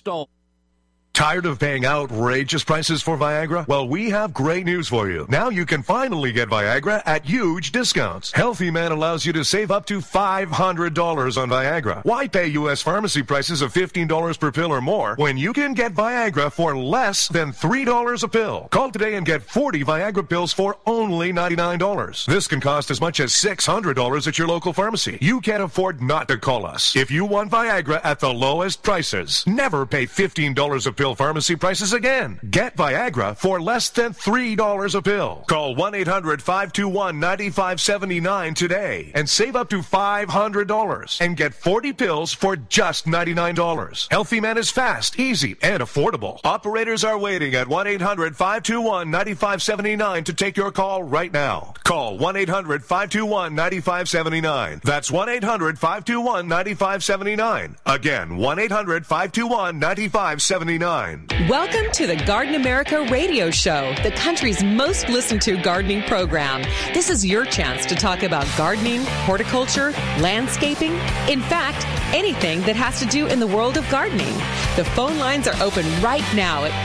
installed. Tired of paying outrageous prices for Viagra? Well, we have great news for you. Now you can finally get Viagra at huge discounts. Healthy Man allows you to save up to $500 on Viagra. Why pay U.S. pharmacy prices of $15 per pill or more when you can get Viagra for less than $3 a pill? Call today and get 40 Viagra pills for only $99. This can cost as much as $600 at your local pharmacy. You can't afford not to call us. If you want Viagra at the lowest prices, never pay $15 a pill pharmacy prices again. Get Viagra for less than $3 a pill. Call 1-800-521-9579 today and save up to $500 and get 40 pills for just $99. Healthy Man is fast, easy, and affordable. Operators are waiting at 1-800-521-9579 to take your call right now. Call 1-800-521-9579. That's 1-800-521-9579. Again, 1-800-521-9579. Welcome to the Garden America radio show, the country's most listened to gardening program. This is your chance to talk about gardening, horticulture, landscaping, in fact, anything that has to do in the world of gardening. The phone lines are open right now at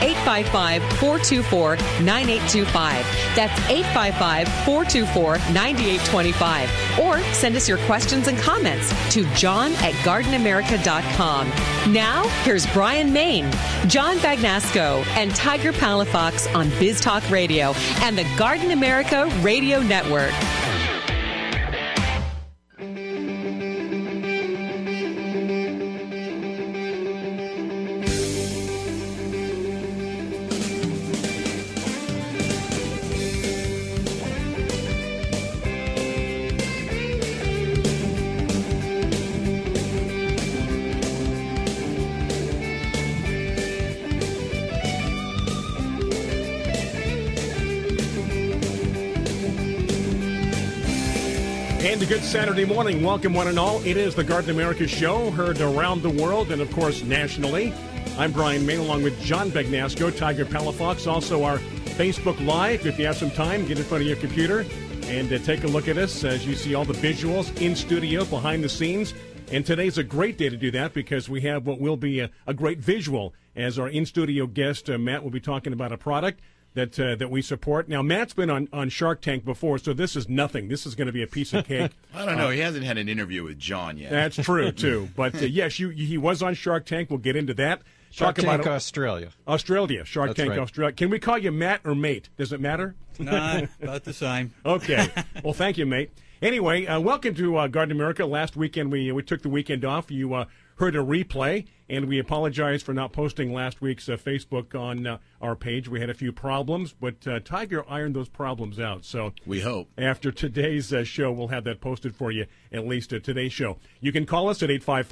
855-424-9825. That's 855-424-9825. Or send us your questions and comments to john@gardenamerica.com. Now, here's Brian Main, John Bagnasco, and Tiger Palafox on Biz Talk Radio and the Garden America Radio Network. And a good Saturday morning. Welcome, one and all. It is the Garden America Show, heard around the world and, of course, nationally. I'm Brian Main, along with John Bagnasco, Tiger Palafox. Also, our Facebook Live. If you have some time, get in front of your computer and take a look at us as you see all the visuals in studio, behind the scenes. And today's a great day to do that because we have what will be a great visual as our in-studio guest, Matt, will be talking about a product that we support. Now, Matt's been on Shark Tank before, so this is nothing. This is going to be a piece of cake. I don't know. He hasn't had an interview with John yet. That's true, too. But, yes, he was on Shark Tank. We'll get into that. Shark Tank Australia. Australia. Shark That's Tank right. Australia. Can we call you Matt or Mate? Does it matter? Nah, about the same. Okay. Well, thank you, Mate. Anyway, welcome to Garden America. Last weekend, we took the weekend off. You heard a replay, and we apologize for not posting last week's Facebook on our page. We had a few problems, but Tiger ironed those problems out. So we hope. After today's show, we'll have that posted for you, at least today's show. You can call us at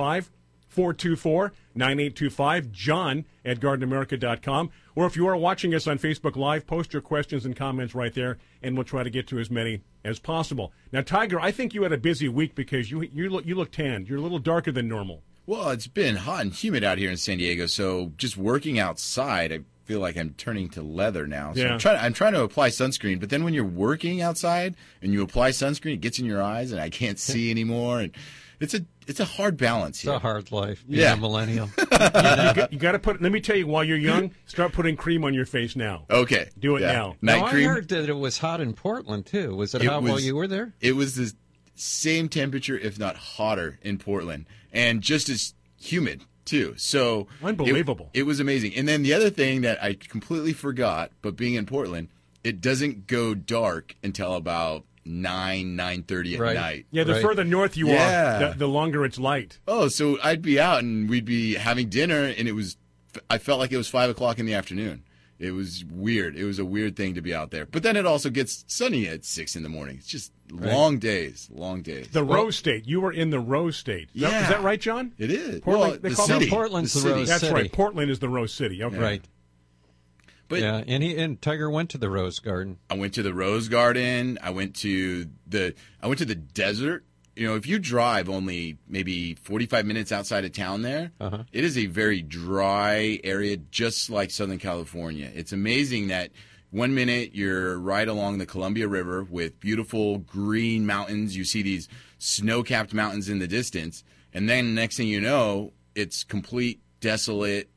855-424-9825, john@gardenamerica.com. Or if you are watching us on Facebook Live, post your questions and comments right there, and we'll try to get to as many as possible. Now, Tiger, I think you had a busy week because you look tanned. You're a little darker than normal. Well, it's been hot and humid out here in San Diego, so just working outside, I feel like I'm turning to leather now. So Yeah. I'm trying to apply sunscreen, but then when you're working outside and you apply sunscreen, it gets in your eyes, and I can't see anymore. And it's a hard balance It's here. a hard life, being Yeah. a millennial. You got to put. Let me tell you, while you're young, start putting cream on your face now. Okay. Do it Yeah. now. Night Now, cream. I heard that it was hot in Portland, too. Was it It hot while was- you were there? It was the same temperature, if not hotter, in Portland, and just as humid too. So Unbelievable. It was amazing. And then the other thing that I completely forgot, but being in Portland, it doesn't go dark until about 9:30 at Right. night. Yeah, the Right. further north you Yeah. are, the longer it's light. Oh, so I'd be out and we'd be having dinner, and I felt like it was 5 o'clock in the afternoon. It was weird. It was a weird thing to be out there. But then it also gets sunny at 6 in the morning. It's just long days, long days. The Rose State. You were in the Rose State. Is Yeah. that right, John? It is. Portland- Well, they the call it city. Portland's the city. Rose That's City. right. Portland is the Rose City. Okay. Right. But Yeah, and Tiger went to the Rose Garden. I went to the Rose Garden. I went to the desert. You know, if you drive only maybe 45 minutes outside of town there, it is a very dry area, just like Southern California. It's amazing that 1 minute you're right along the Columbia River with beautiful green mountains. You see these snow-capped mountains in the distance. And then next thing you know, it's complete, desolate,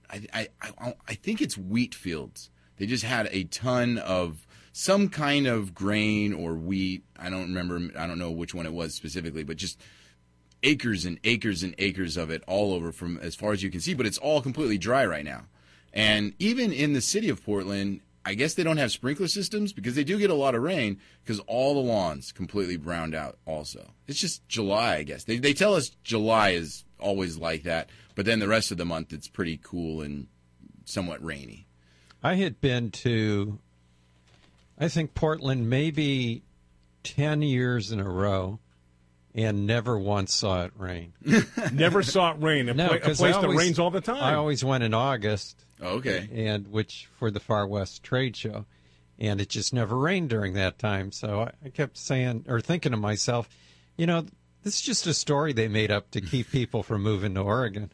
I think it's wheat fields. They just had a ton of some kind of grain or wheat. I don't know which one it was specifically, but just acres and acres and acres of it all over from as far as you can see. But it's all completely dry right now. And even in the city of Portland, I guess they don't have sprinkler systems because they do get a lot of rain because all the lawns completely browned out also. It's just July, I guess. They tell us July is always like that, but then the rest of the month it's pretty cool and somewhat rainy. I had been to, I think, Portland maybe 10 years in a row and never once saw it rain. Never saw it rain. A place that rains all the time. I always went in August. Oh, okay. And which for the Far West Trade Show, and it just never rained during that time. So I kept saying or thinking to myself, this is just a story they made up to keep people from moving to Oregon.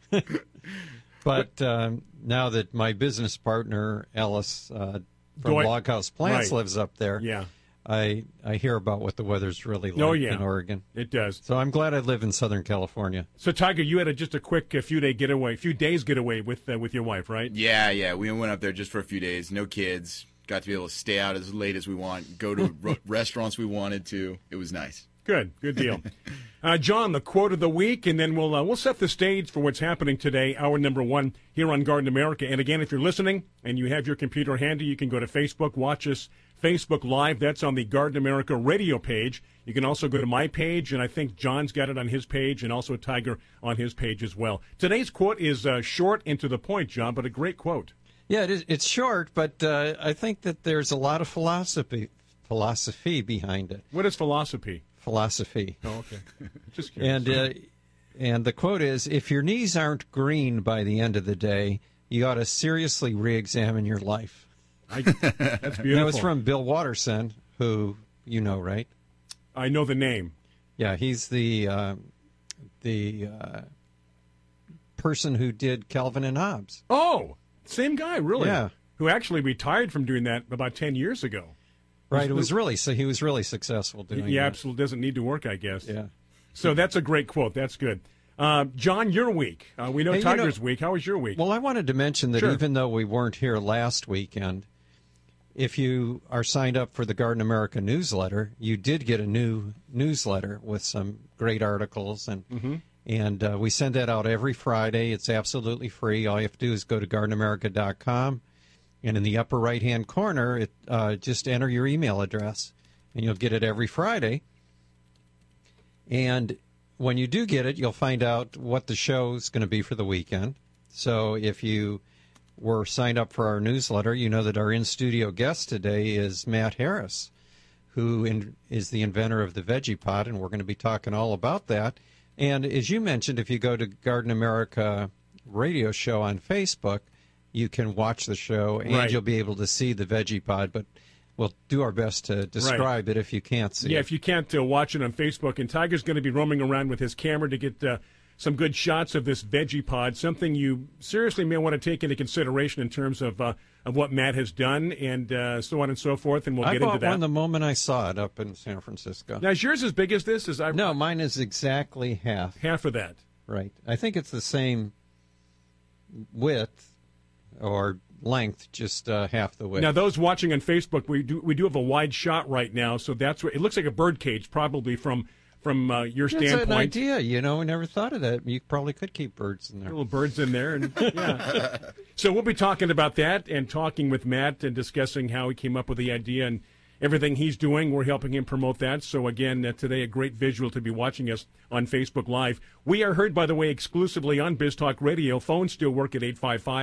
But now that my business partner Ellis from Loghouse Plants lives up there, I hear about what the weather's really like in Oregon. It does. So I'm glad I live in Southern California. So, Tiger, you had just a quick few days getaway with your wife, right? Yeah. We went up there just for a few days. No kids. Got to be able to stay out as late as we want. Go to restaurants we wanted to. It was nice. Good deal. John, the quote of the week, and then we'll set the stage for what's happening today, hour number 1 here on Garden America. And again, if you're listening and you have your computer handy, you can go to Facebook, watch us Facebook Live. That's on the Garden America radio page. You can also go to my page, and I think John's got it on his page, and also Tiger on his page as well. Today's quote is short and to the point, John, but a great quote. Yeah, it's short, but I think that there's a lot of philosophy behind it. What is philosophy? Philosophy. Oh, okay. Just curious. And the quote is, if your knees aren't green by the end of the day, you ought to seriously re-examine your life. That's beautiful. That was from Bill Watterson, who you know, right? I know the name. Yeah, he's the person who did Calvin and Hobbes. Oh, same guy, really? Yeah. Who actually retired from doing that about 10 years ago. Right, he was really successful doing that. He absolutely doesn't need to work, I guess. Yeah. So that's a great quote. That's good. John, your week. We know Tiger's week. How was your week? Well, I wanted to mention that even though we weren't here last weekend, if you are signed up for the Garden America newsletter, you did get a new newsletter with some great articles, and we send that out every Friday. It's absolutely free. All you have to do is go to gardenamerica.com, and in the upper right-hand corner, just enter your email address, and you'll get it every Friday. And when you do get it, you'll find out what the show is going to be for the weekend. So if you were signed up for our newsletter, you know that our in-studio guest today is Matt Harris, who is the inventor of the Veggie Pod, and we're going to be talking all about that. And as you mentioned, if you go to Garden America radio show on Facebook, you can watch the show, and you'll be able to see the Veggie Pod, but we'll do our best to describe it if you can't see it. Yeah, if you can't watch it on Facebook. And Tiger's going to be roaming around with his camera to get some good shots of this Veggie Pod, something you seriously may want to take into consideration in terms of what Matt has done and so on and so forth, and we'll get into that. I bought one the moment I saw it up in San Francisco. Now, is yours as big as this? No, mine is exactly half. Half of that. Right. I think it's the same width or length, just half the width. Now, those watching on Facebook, we do have a wide shot right now, so that's what it looks like, a bird cage, probably from your standpoint. That's an idea. We never thought of that. You probably could keep birds in there. Little birds in there, and yeah. So we'll be talking about that and talking with Matt and discussing how he came up with the idea and everything he's doing. We're helping him promote that. So again, today a great visual to be watching us on Facebook Live. We are heard, by the way, exclusively on Biz Talk Radio. Phones still work at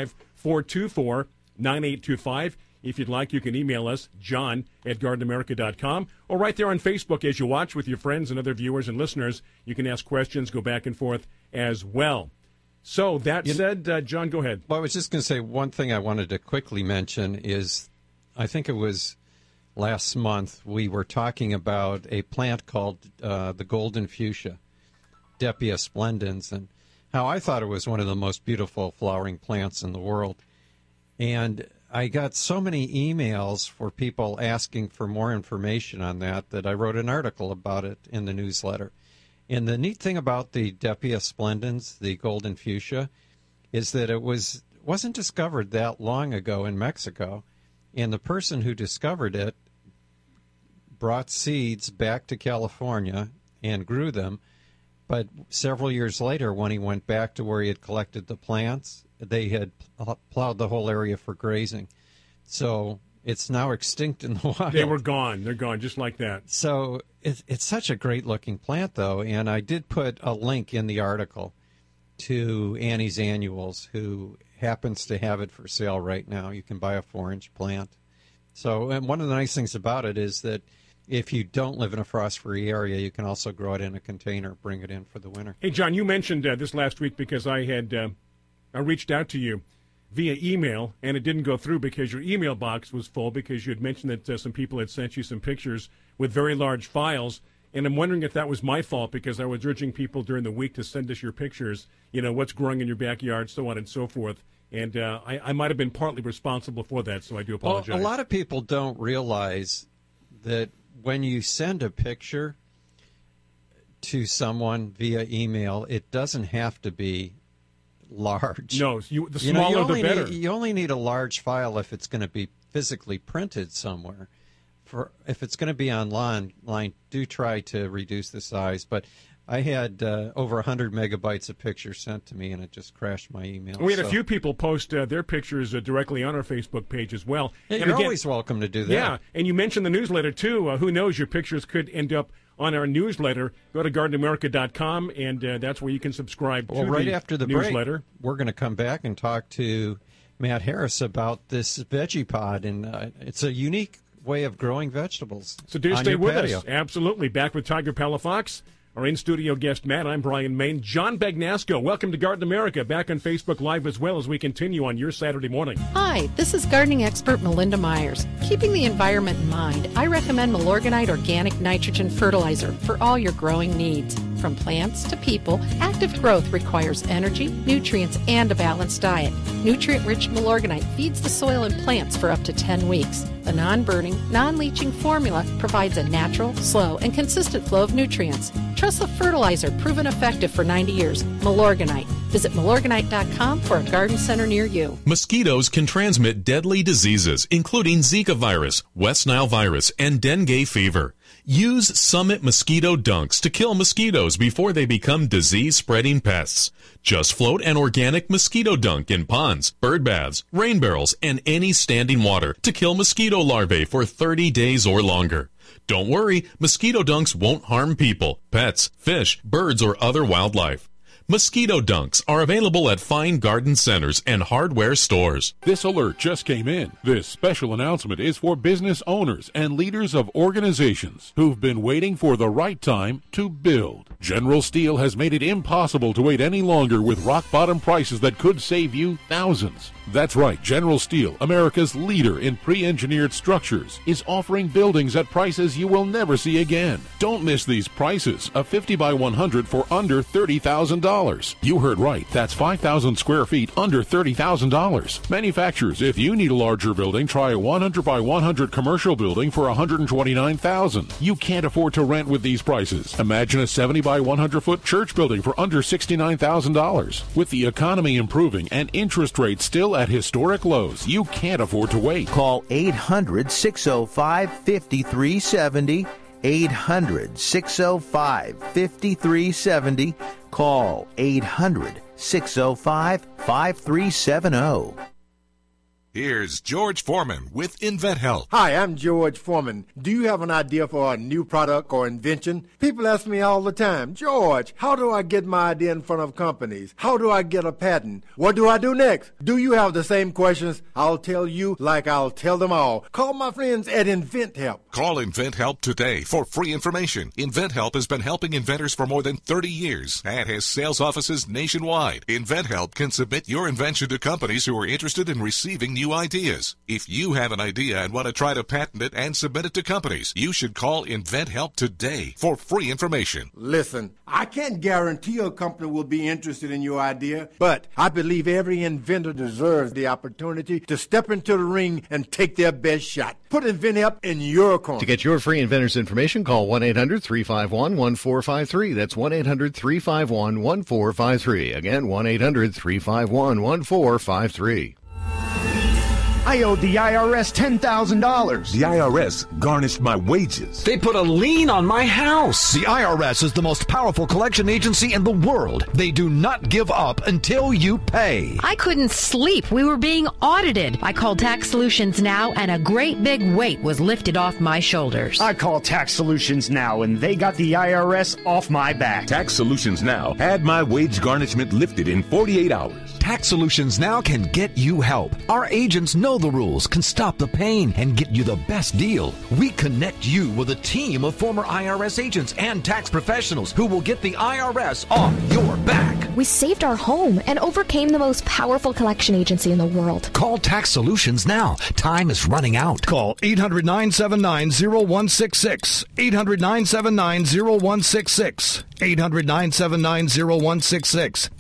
855-424-9825. If you'd like, you can email us, john@gardenamerica.com, or right there on Facebook as you watch with your friends and other viewers and listeners. You can ask questions, go back and forth as well. So that said, John, go ahead. Well, I was just going to say one thing I wanted to quickly mention is I think it was last month we were talking about a plant called the golden fuchsia, Depia splendens, and how I thought it was one of the most beautiful flowering plants in the world. And I got so many emails for people asking for more information on that I wrote an article about it in the newsletter. And the neat thing about the Depia splendens, the golden fuchsia, is that it was wasn't discovered that long ago in Mexico, and the person who discovered it brought seeds back to California and grew them. But several years later, when he went back to where he had collected the plants, they had plowed the whole area for grazing. So it's now extinct in the wild. They were gone. They're gone just like that. So it's such a great-looking plant, though, and I did put a link in the article to Annie's Annuals, who happens to have it for sale right now. You can buy a 4-inch plant. So, and one of the nice things about it is that if you don't live in a frost-free area, you can also grow it in a container, bring it in for the winter. Hey, John, you mentioned this last week because I had I reached out to you via email, and it didn't go through because your email box was full because you had mentioned that some people had sent you some pictures with very large files. And I'm wondering if that was my fault because I was urging people during the week to send us your pictures, what's growing in your backyard, so on and so forth. And I might have been partly responsible for that, so I do apologize. Well, a lot of people don't realize that when you send a picture to someone via email, it doesn't have to be large. No, the smaller the better. You only need a large file if it's going to be physically printed somewhere. If it's going to be online, do try to reduce the size. But I had over 100 megabytes of pictures sent to me, and it just crashed my email. We had a few people post their pictures directly on our Facebook page as well. Yeah, you're always welcome to do that. Yeah, and you mentioned the newsletter, too. Who knows, your pictures could end up on our newsletter. Go to GardenAmerica.com, and that's where you can subscribe to right after the newsletter. Break, we're going to come back and talk to Matt Harris about this veggie pod, and it's a unique way of growing vegetables. So do stay with patio. us. Absolutely. Back with Tiger Palafox, our in-studio guest, Matt. I'm Brian Main. John Bagnasco, welcome to Garden America, back on Facebook Live as well as we continue on your Saturday morning. Hi, this is gardening expert Melinda Myers. Keeping the environment in mind, I recommend Milorganite Organic Nitrogen Fertilizer for all your growing needs. From plants to people, active growth requires energy, nutrients, and a balanced diet. Nutrient-rich Milorganite feeds the soil and plants for up to 10 weeks. The non-burning, non-leaching formula provides a natural, slow, and consistent flow of nutrients. Trust the fertilizer proven effective for 90 years. Milorganite. Visit Milorganite.com for a garden center near you. Mosquitoes can transmit deadly diseases, including Zika virus, West Nile virus, and dengue fever. Use Summit Mosquito Dunks to kill mosquitoes before they become disease-spreading pests. Just float an organic mosquito dunk in ponds, bird baths, rain barrels, and any standing water to kill mosquito larvae for 30 days or longer. Don't worry, mosquito dunks won't harm people, pets, fish, birds, or other wildlife. Mosquito dunks are available at fine garden centers and hardware stores. This alert just came in. This special announcement is for business owners and leaders of organizations who've been waiting for the right time to build. General Steel has made it impossible to wait any longer with rock-bottom prices that could save you thousands. That's right, General Steel, America's leader in pre-engineered structures, is offering buildings at prices you will never see again. Don't miss these prices. A 50 by 100 for under $30,000. You heard right. That's 5,000 square feet under $30,000. Manufacturers, if you need a larger building, try a 100 by 100 commercial building for $129,000. You can't afford to rent with these prices. Imagine a 70 by 100 foot church building for under $69,000. With the economy improving and interest rates still at historic lows, you can't afford to wait. Call 800-605-5370. 800-605-5370. Call 800-605-5370. Here's George Foreman with InventHelp. Hi, I'm George Foreman. Do you have an idea for a new product or invention? People ask me all the time, George, how do I get my idea in front of companies? How do I get a patent? What do I do next? Do you have the same questions? I'll tell you like I'll tell them all. Call my friends at InventHelp. Call InventHelp today for free information. InventHelp has been helping inventors for more than 30 years and has sales offices nationwide. InventHelp can submit your invention to companies who are interested in receiving new ideas. If you have an idea and want to try to patent it and submit it to companies, you should call InventHelp today for free information. Listen, I can't guarantee a company will be interested in your idea, but I believe every inventor deserves the opportunity to step into the ring and take their best shot. Put InventHelp in your corner. To get your free inventor's information, call 1-800-351-1453. That's 1-800-351-1453. Again, 1-800-351-1453. I owed the IRS $10,000. The IRS garnished my wages. They put a lien on my house. The IRS is the most powerful collection agency in the world. They do not give up until you pay. I couldn't sleep. We were being audited. I called Tax Solutions Now, and a great big weight was lifted off my shoulders. I called Tax Solutions Now, and they got the IRS off my back. Tax Solutions Now had my wage garnishment lifted in 48 hours. Tax Solutions Now can get you help. Our agents know the rules, can stop the pain, and get you the best deal. We connect you with a team of former IRS agents and tax professionals who will get the IRS off your back. We saved our home and overcame the most powerful collection agency in the world. Call Tax Solutions now. Time is running out. Call 800-979-0166. 800-979-0166. 800-979-0166.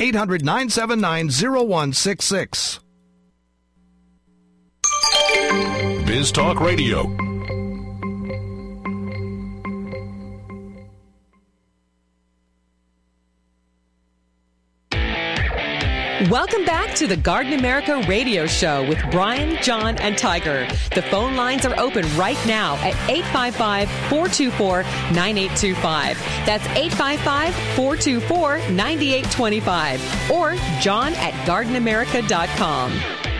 800-979-0166. Biz Talk Radio. Welcome back to the Garden America Radio Show with Brian, John, and Tiger. The phone lines are open right now at 855-424-9825. That's 855-424-9825. Or John at GardenAmerica.com.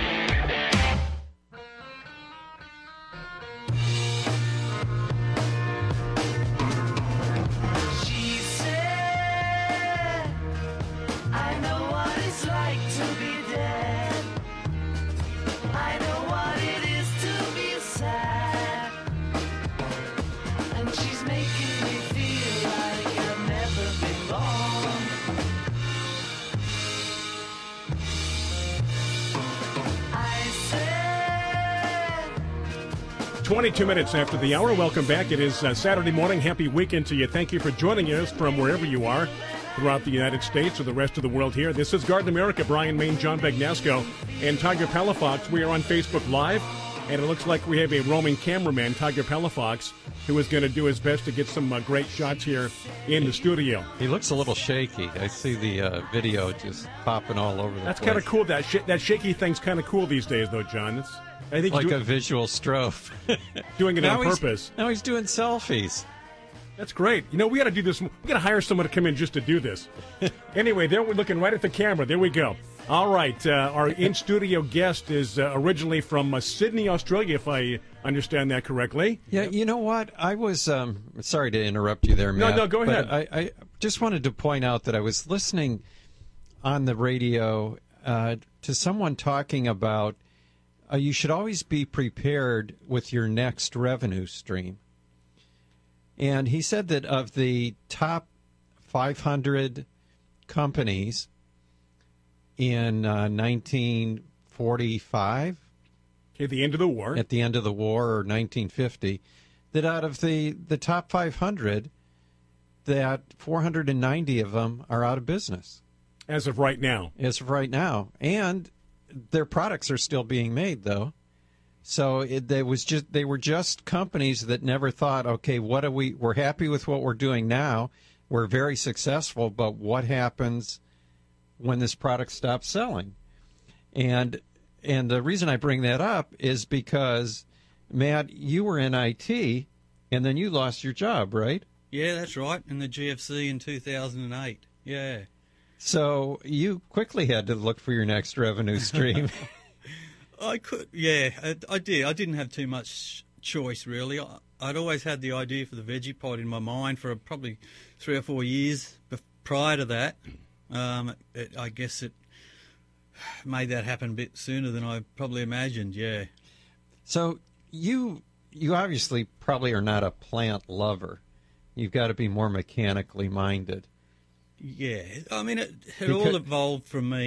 It's 22 minutes after the hour. Welcome back. It is Saturday morning. Happy weekend to you. Thank you for joining us from wherever you are throughout the United States or the rest of the world here. This is Garden America. Brian Main, John Bagnasco, and Tiger Palafox. We are on Facebook Live, and it looks like we have a roaming cameraman, Tiger Palafox, who is going to do his best to get some great shots here in the studio. He looks a little shaky. I see the video just popping all over the place. That's kind of cool. That shaky thing's kind of cool these days, though, John. I think like a visual strobe. Doing it on purpose. Now he's doing selfies. That's great. You know, we got to do this. We got to hire someone to come in just to do this. Anyway, there we're looking right at the camera. There we go. All right. Our in-studio guest is originally from Sydney, Australia, if I understand that correctly. Yeah, you know what? I was sorry to interrupt you there, Matt. No, go ahead. I just wanted to point out that I was listening on the radio to someone talking about you should always be prepared with your next revenue stream. And he said that of the top 500 companies in 1945, at the end of the war, or 1950, that out of the top 500, that 490 of them are out of business. As of right now. And their products are still being made, though. So they were just companies that never thought, okay, we're happy with what we're doing now. We're very successful, but what happens when this product stops selling? And the reason I bring that up is because, Matt, you were in IT, and then you lost your job, right? Yeah, that's right, in the GFC in 2008. Yeah. So you quickly had to look for your next revenue stream. I could, yeah, I did. I didn't have too much choice, really. I'd always had the idea for the veggie pod in my mind for probably 3 or 4 years prior to that. I guess it made that happen a bit sooner than I probably imagined, yeah. So you obviously probably are not a plant lover. You've got to be more mechanically minded. Yeah, I mean, it all evolved from me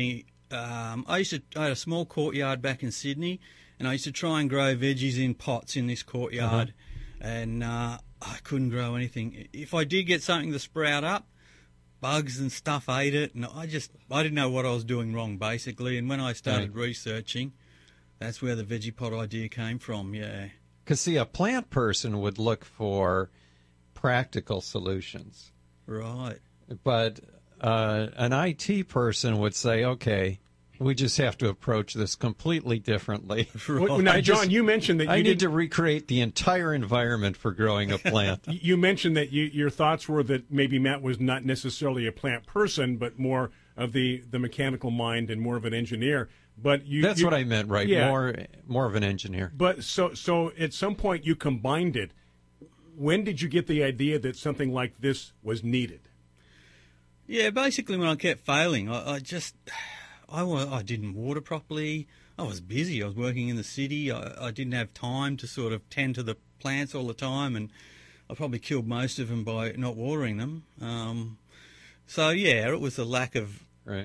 I had a small courtyard back in Sydney, and I used to try and grow veggies in pots in this courtyard, and I couldn't grow anything. If I did get something to sprout up, bugs and stuff ate it, and I didn't know what I was doing wrong, basically. And when I started researching, that's where the Vegepod idea came from, yeah. Because, see, a plant person would look for practical solutions. Right. But an IT person would say, okay, we just have to approach this completely differently. Well, now, John, you mentioned that I need to recreate the entire environment for growing a plant. You mentioned that your thoughts were that maybe Matt was not necessarily a plant person, but more of the mechanical mind and more of an engineer. But that's what I meant, right? Yeah. More of an engineer. But so at some point you combined it. When did you get the idea that something like this was needed? Yeah, basically when I kept failing, I didn't water properly. I was busy. I was working in the city. I didn't have time to sort of tend to the plants all the time, and I probably killed most of them by not watering them. So yeah, it was a lack of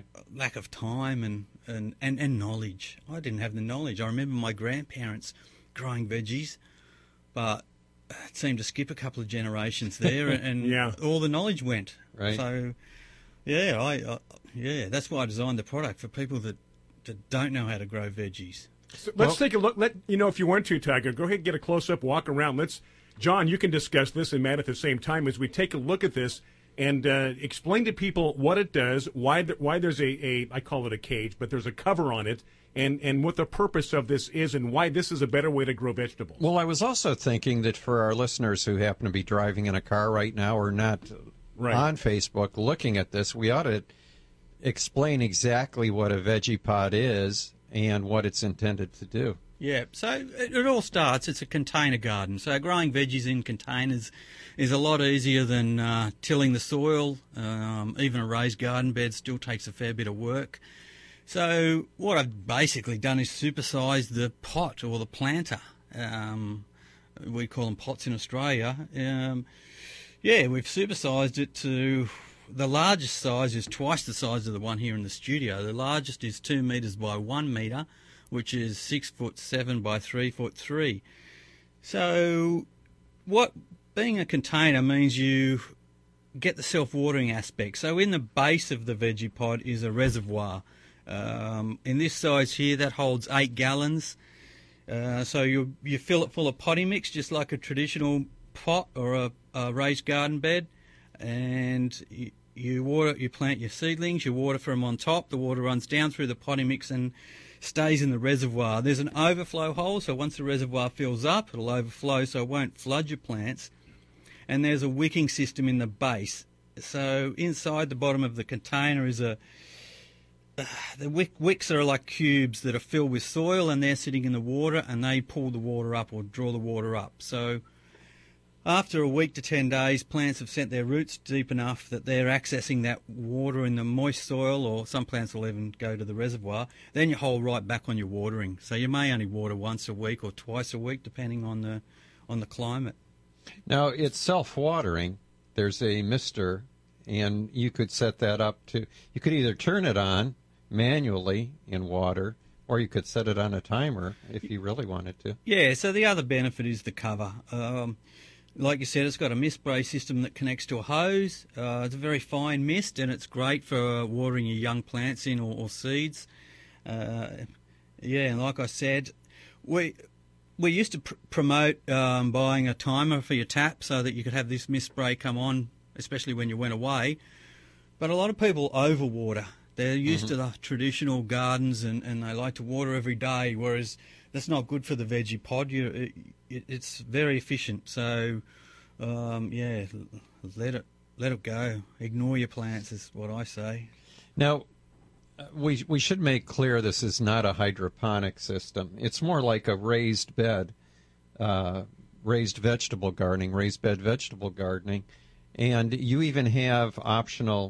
time and knowledge. I didn't have the knowledge. I remember my grandparents growing veggies, but it seemed to skip a couple of generations there, and all the knowledge went. Right. So yeah, that's why I designed the product for people that don't know how to grow veggies. So let's take a look. If you want to, Tiger, go ahead and get a close-up, walk around. John, you can discuss this, and Matt at the same time as we take a look at this and explain to people what it does, why there's I call it a cage, but there's a cover on it, and what the purpose of this is, and why this is a better way to grow vegetables. Well, I was also thinking that for our listeners who happen to be driving in a car right now or not on Facebook looking at this, we ought to explain exactly what a Vegepod is and what it's intended to do. Yeah, so it all starts, it's a container garden. So growing veggies in containers is a lot easier than tilling the soil. Even a raised garden bed still takes a fair bit of work. So what I've basically done is supersized the pot or the planter. We call them pots in Australia. We've supersized it to... The largest size is twice the size of the one here in the studio. The largest is 2 metres by 1 metre, which is 6'7" by 3'3". So being a container means you get the self-watering aspect. So in the base of the Vegepod is a reservoir. In this size here, that holds 8 gallons. So you fill it full of potty mix, just like a traditional pot or a raised garden bed. And you plant your seedlings, you water from on top, the water runs down through the potty mix and stays in the reservoir. There's an overflow hole, so once the reservoir fills up, it'll overflow so it won't flood your plants. And there's a wicking system in the base. So inside the bottom of the container is the wicks are like cubes that are filled with soil, and they're sitting in the water, and they pull the water up or draw the water up. So after a week to 10 days, plants have sent their roots deep enough that they're accessing that water in the moist soil, or some plants will even go to the reservoir. Then you hold right back on your watering. So you may only water once a week or twice a week, depending on the climate. Now, it's self-watering. There's a mister, and you could set that up to... You could either turn it on manually in water, or you could set it on a timer if you really wanted to. Yeah, so the other benefit is the cover. Like you said, it's got a mist spray system that connects to a hose. It's a very fine mist, and it's great for watering your young plants in or seeds. And like I said, we used to promote buying a timer for your tap so that you could have this mist spray come on, especially when you went away. But a lot of people overwater. They're used to the traditional gardens, and they like to water every day, whereas that's not good for the Vegepod. It's very efficient. So, let it go. Ignore your plants is what I say. Now, we should make clear this is not a hydroponic system. It's more like a raised bed, raised vegetable gardening, raised bed vegetable gardening. And you even have optional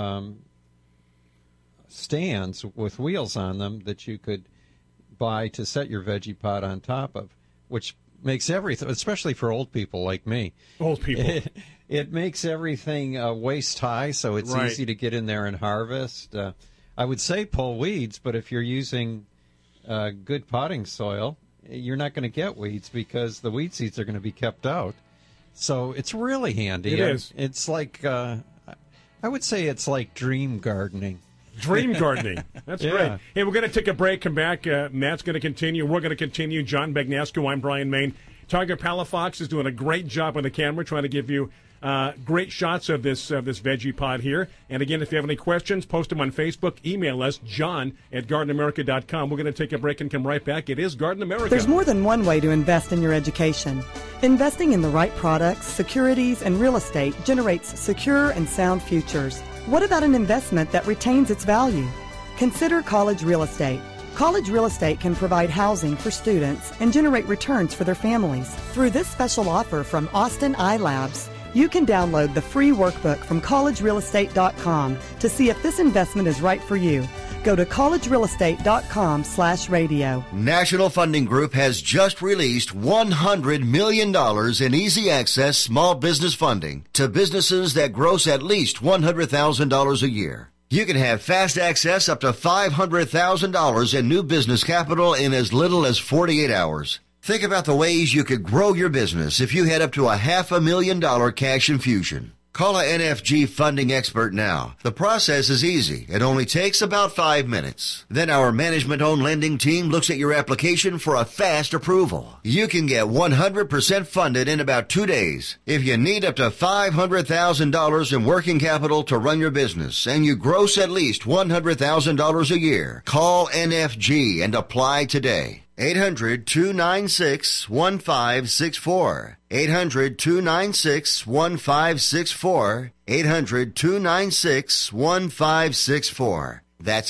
stands with wheels on them that you could buy to set your Vegepod on top of, which makes everything, especially for old people like me. Old people. It makes everything waist high, so it's easy to get in there and harvest. I would say pull weeds, but if you're using good potting soil, you're not going to get weeds because the weed seeds are going to be kept out. So it's really handy. It is. It's like, I would say it's like dream gardening. Dream gardening. That's great. Hey, we're going to take a break, come back. Matt's going to continue. We're going to continue. John Bagnasco, I'm Brian Main. Tiger Palafox is doing a great job on the camera, trying to give you great shots of this veggie pod here. And again, if you have any questions, post them on Facebook. Email us, john@gardenamerica.com. We're going to take a break and come right back. It is Garden America. There's more than one way to invest in your education. Investing in the right products, securities, and real estate generates secure and sound futures. What about an investment that retains its value? Consider college real estate. College real estate can provide housing for students and generate returns for their families. Through this special offer from Austin iLabs, you can download the free workbook from collegerealestate.com to see if this investment is right for you. Go to collegerealestate.com/radio. National Funding Group has just released $100 million in easy access small business funding to businesses that gross at least $100,000 a year. You can have fast access up to $500,000 in new business capital in as little as 48 hours. Think about the ways you could grow your business if you had up to $500,000 cash infusion. Call a NFG funding expert now. The process is easy. It only takes about 5 minutes. Then our management-owned lending team looks at your application for a fast approval. You can get 100% funded in about 2 days. If you need up to $500,000 in working capital to run your business and you gross at least $100,000 a year, call NFG and apply today. 800-296-1564. 800-296-1564. 800-296-1564. That's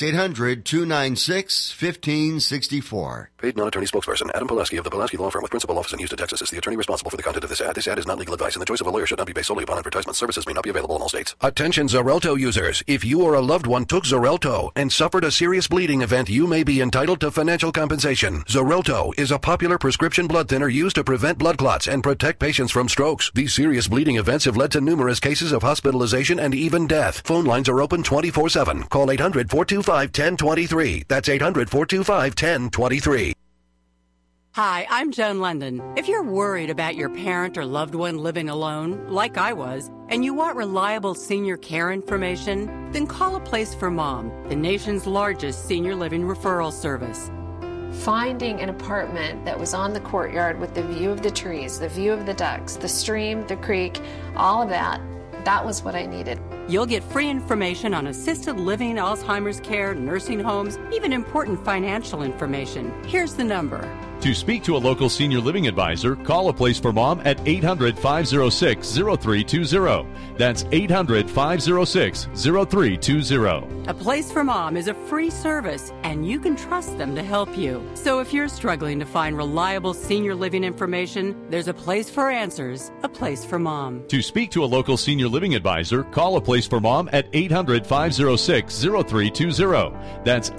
800-296-1564. Paid non-attorney spokesperson Adam Pulaski of the Pulaski Law Firm with principal office in Houston, Texas is the attorney responsible for the content of this ad. This ad is not legal advice, and the choice of a lawyer should not be based solely upon advertisement. Services may not be available in all states. Attention Xarelto users. If you or a loved one took Xarelto and suffered a serious bleeding event, you may be entitled to financial compensation. Xarelto is a popular prescription blood thinner used to prevent blood clots and protect patients from strokes. These serious bleeding events have led to numerous cases of hospitalization and even death. Phone lines are open 24/7. Call 800-425-1023. That's 800-425-1023. Hi, I'm Joan London. If you're worried about your parent or loved one living alone, like I was, and you want reliable senior care information, then call A Place for Mom, the nation's largest senior living referral service. Finding an apartment that was on the courtyard with the view of the trees, the view of the ducks, the stream, the creek, all of that, that was what I needed. You'll get free information on assisted living, Alzheimer's care, nursing homes, even important financial information. Here's the number. To speak to a local senior living advisor, call A Place for Mom at 800-506-0320. That's 800-506-0320. A Place for Mom is a free service, and you can trust them to help you. So if you're struggling to find reliable senior living information, there's a place for answers, A Place for Mom. To speak to a local senior living advisor, call A Place for Mom at 800-506-0320. That's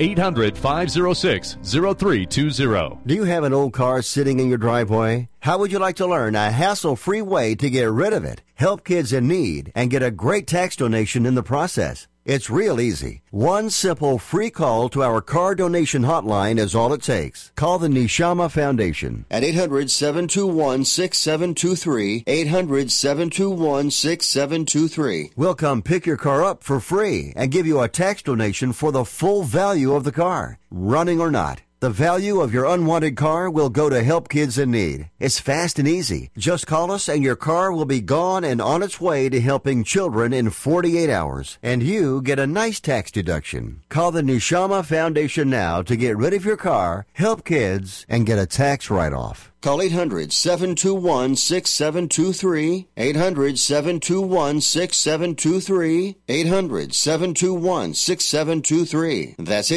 800-506-0320. Do you have an old car sitting in your driveway? How would you like to learn a hassle-free way to get rid of it, help kids in need, and get a great tax donation in the process? It's real easy. One simple free call to our car donation hotline is all it takes. Call the Neshama Foundation at 800-721-6723, 800-721-6723. We'll come pick your car up for free and give you a tax donation for the full value of the car, running or not. The value of your unwanted car will go to help kids in need. It's fast and easy. Just call us and your car will be gone and on its way to helping children in 48 hours. And you get a nice tax deduction. Call the Neshama Foundation now to get rid of your car, help kids, and get a tax write-off. Call 800-721-6723, 800-721-6723, 800-721-6723. That's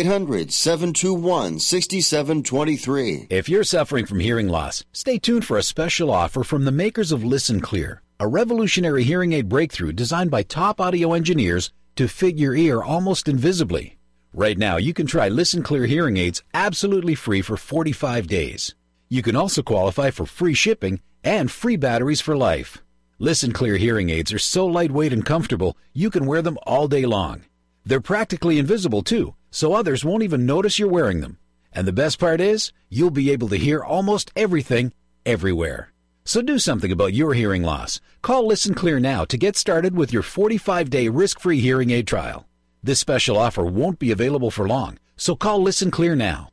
800-721-6723. If you're suffering from hearing loss, stay tuned for a special offer from the makers of Listen Clear, a revolutionary hearing aid breakthrough designed by top audio engineers to fit your ear almost invisibly. Right now, you can try Listen Clear hearing aids absolutely free for 45 days. You can also qualify for free shipping and free batteries for life. Listen Clear hearing aids are so lightweight and comfortable, you can wear them all day long. They're practically invisible, too, so others won't even notice you're wearing them. And the best part is, you'll be able to hear almost everything, everywhere. So do something about your hearing loss. Call Listen Clear now to get started with your 45-day risk-free hearing aid trial. This special offer won't be available for long, so call Listen Clear now.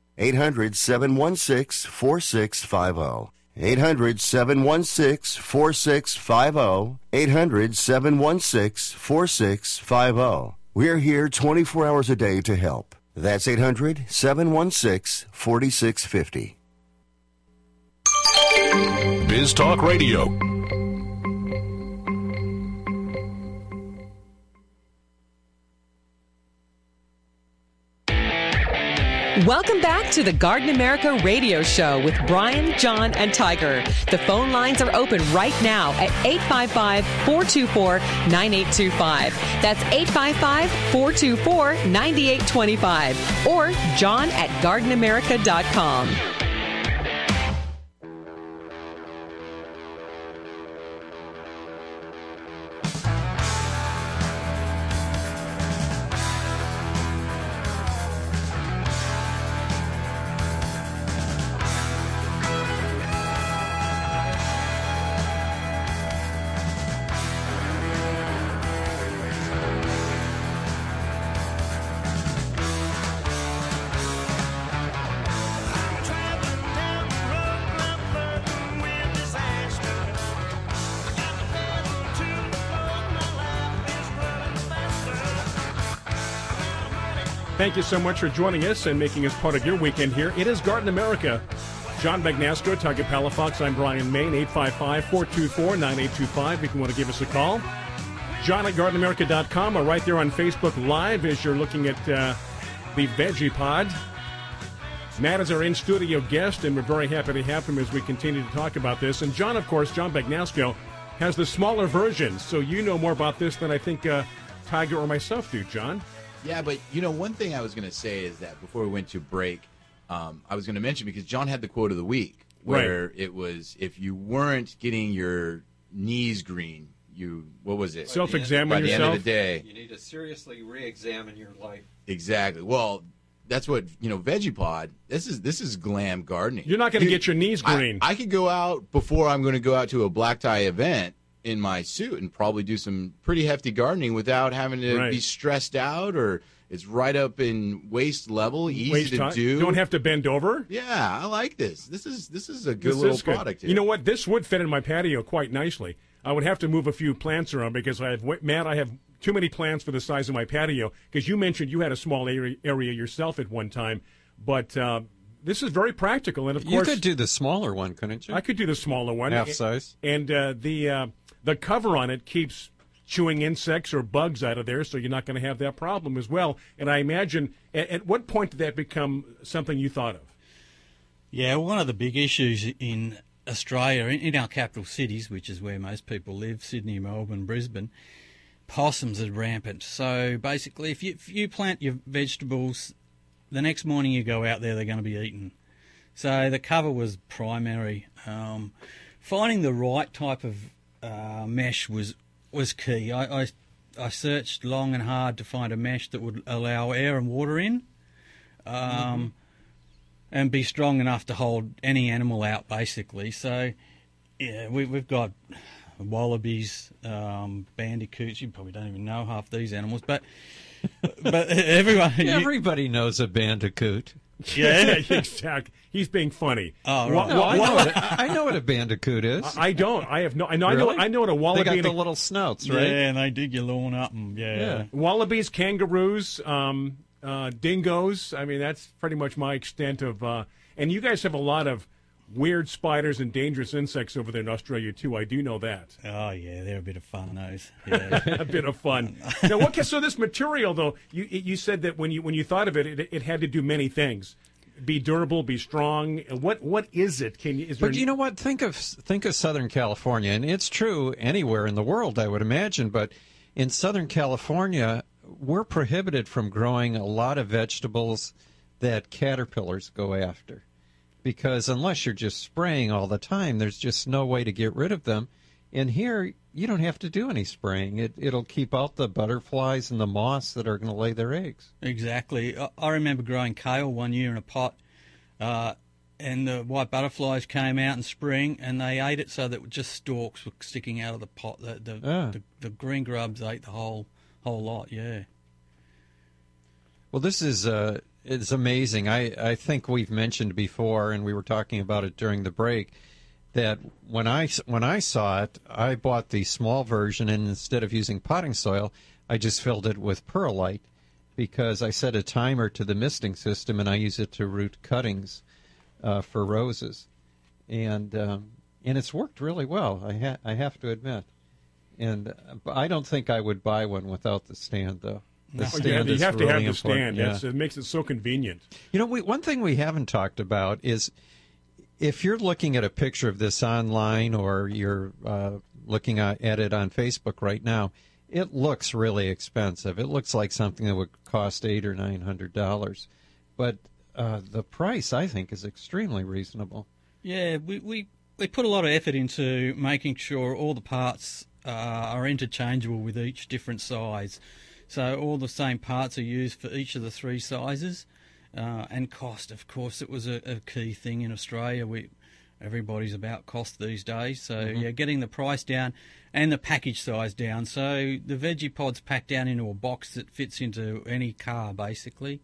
800-716-4650. 800-716-4650. 800-716-4650. We're here 24 hours a day to help. That's 800-716-4650. Biz Talk Radio. Welcome back to the Garden America Radio Show with Brian, John, and Tiger. The phone lines are open right now at 855-424-9825. That's 855-424-9825. Or john@gardenamerica.com. Thank you so much for joining us and making us part of your weekend here. It is Garden America. John Bagnasco, Tiger Palafox, I'm Brian Main, 855-424-9825 if you want to give us a call. John at GardenAmerica.com or right there on Facebook Live as you're looking at the Veggie Pod. Matt is our in-studio guest, and we're very happy to have him as we continue to talk about this. And John, of course, John Bagnasco, has the smaller version, so you know more about this than I think Tiger or myself do, John. Yeah, but, you know, one thing I was going to say is that before we went to break, I was going to mention, because John had the quote of the week, where it was, if you weren't getting your knees green, what was it? Self-examine yourself. By the end of the day. You need to seriously re-examine your life. Exactly. Well, that's what, VeggiePod, this is glam gardening. You're not going to get your knees green. I could go out before I'm going to go out to a black tie event in my suit and probably do some pretty hefty gardening without having to be stressed out, or it's right up in waist level, easy to do. You don't have to bend over. Yeah, I like this. This is a good little product here. You know what? This would fit in my patio quite nicely. I would have to move a few plants around because I have too many plants for the size of my patio, because you mentioned you had a small area yourself at one time, but this is very practical. And of course, you could do the smaller one, couldn't you? I could do the smaller one, half size. And the cover on it keeps chewing insects or bugs out of there, so you're not going to have that problem as well. And I imagine, at what point did that become something you thought of? Yeah, one of the big issues in Australia, in our capital cities, which is where most people live, Sydney, Melbourne, Brisbane, possums are rampant. So basically, if you plant your vegetables, the next morning you go out there, they're going to be eaten. So the cover was primary. Finding the right type of mesh was key. I searched long and hard to find a mesh that would allow air and water in, and be strong enough to hold any animal out, basically. So, yeah, we've got wallabies, bandicoots. You probably don't even know half these animals, but everybody knows a bandicoot. Yeah, exactly. He's being funny. Oh, right. No, I know what a bandicoot is. I don't. I have no. I know. I know what a wallaby. They got the little snouts, right? Yeah, and they dig your lawn up, and yeah. Wallabies, kangaroos, dingoes. I mean, that's pretty much my extent of. And you guys have a lot of weird spiders and dangerous insects over there in Australia too. I do know that. Oh yeah, they're a bit of fun, those. Yeah. A bit of fun. Now, so this material, though, you said that when you thought of it, it had to do many things. Be durable, be strong. What is it? But you know what? Think of Southern California, and it's true anywhere in the world, I would imagine. But in Southern California, we're prohibited from growing a lot of vegetables that caterpillars go after, because unless you're just spraying all the time, there's just no way to get rid of them. And here, you don't have to do any spraying. It'll keep out the butterflies and the moths that are going to lay their eggs. Exactly. I remember growing kale one year in a pot, and the white butterflies came out in spring, and they ate it so that just stalks were sticking out of the pot. The green grubs ate the whole lot, yeah. Well, this is it's amazing. I think we've mentioned before, and we were talking about it during the break, that when I saw it, I bought the small version, and instead of using potting soil, I just filled it with perlite because I set a timer to the misting system, and I use it to root cuttings for roses, and it's worked really well. I have to admit, and I don't think I would buy one without the stand, though. You have to have the stand. Yeah. It makes it so convenient. You know, one thing we haven't talked about is if you're looking at a picture of this online or you're looking at it on Facebook right now, it looks really expensive. It looks like something that would cost $800 or $900, but the price, I think, is extremely reasonable. Yeah, we put a lot of effort into making sure all the parts are interchangeable with each different size. So all the same parts are used for each of the three sizes. And cost, of course, it was a key thing in Australia. Everybody's about cost these days. So, yeah, getting the price down and the package size down. So the veggie pod's packed down into a box that fits into any car, basically.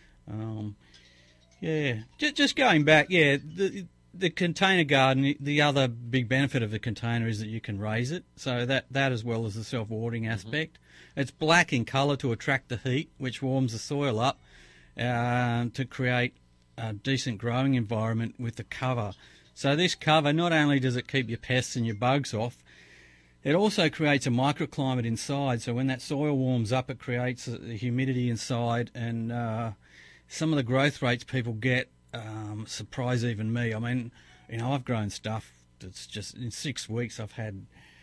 Yeah, just going back, yeah, the container garden, the other big benefit of the container is that you can raise it. So that as well as the self-watering aspect. It's black in colour to attract the heat, which warms the soil up to create a decent growing environment with the cover. So this cover, not only does it keep your pests and your bugs off, it also creates a microclimate inside. So when that soil warms up, it creates the humidity inside, and some of the growth rates people get surprise even me. I mean, you know, I've grown stuff that's just in 6 weeks I've had